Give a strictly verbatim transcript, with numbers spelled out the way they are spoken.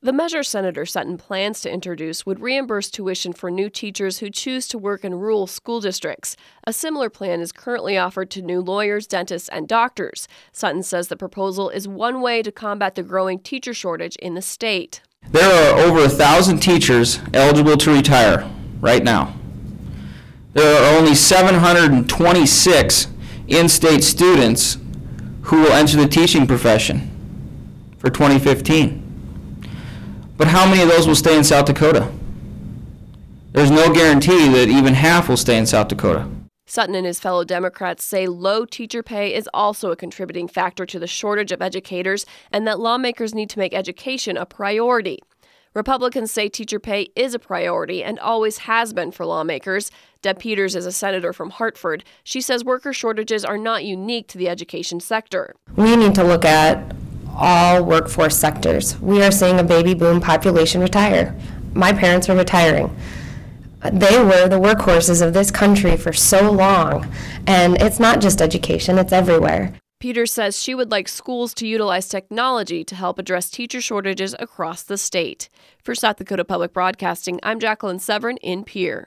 The measure Senator Sutton plans to introduce would reimburse tuition for new teachers who choose to work in rural school districts. A similar plan is currently offered to new lawyers, dentists, and doctors. Sutton says the proposal is one way to combat the growing teacher shortage in the state. There are over a thousand teachers eligible to retire right now. There are only seven hundred twenty-six in-state students who will enter the teaching profession for twenty fifteen. But how many of those will stay in South Dakota? There's no guarantee that even half will stay in South Dakota. Sutton and his fellow Democrats say low teacher pay is also a contributing factor to the shortage of educators and that lawmakers need to make education a priority. Republicans say teacher pay is a priority and always has been for lawmakers. Deb Peters is a senator from Hartford. She says worker shortages are not unique to the education sector. We need to look at all workforce sectors. We are seeing a baby boom population retire. My parents are retiring. They were the workhorses of this country for so long, and it's not just education, it's everywhere. Peters says she would like schools to utilize technology to help address teacher shortages across the state. For South Dakota Public Broadcasting, I'm Jacqueline Severin in Pierre.